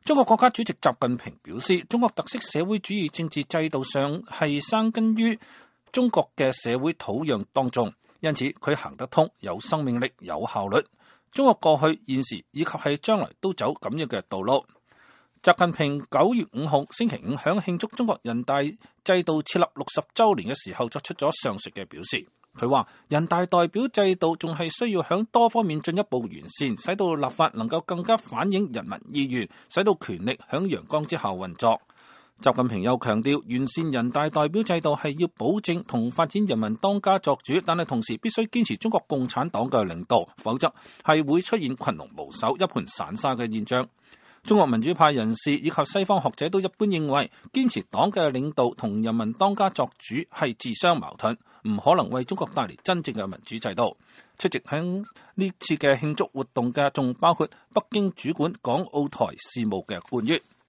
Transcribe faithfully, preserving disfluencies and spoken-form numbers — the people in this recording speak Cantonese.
中國國家主席習近平表示，中國特色社會主義政治制度上係生根於中國嘅社會土壤當中，因此佢行得通，有生命力，有效率。中國過去、現時以及係將來都走咁樣嘅道路。習近平九月五號星期五響慶祝中國人大制度設立六十週年嘅時候作出咗上述嘅表示。佢話人大代表制度仲係需要響多方面進一步完善，使到立法能夠更加反映人民意願，使到權力響陽光之下運作。習近平又強調，完善人大代表制度係要保證同發展人民當家作主，但係同時必須堅持中國共產黨嘅領導，否則係會出現群龍無首、一盤散沙嘅現象。中國民主派人士以及西方學者都一般認為，堅持黨嘅領導同人民當家作主係自相矛盾，唔可能為中國帶嚟真正嘅民主制度。出席喺呢次嘅慶祝活動嘅仲包括北京主管港澳台事務嘅官員。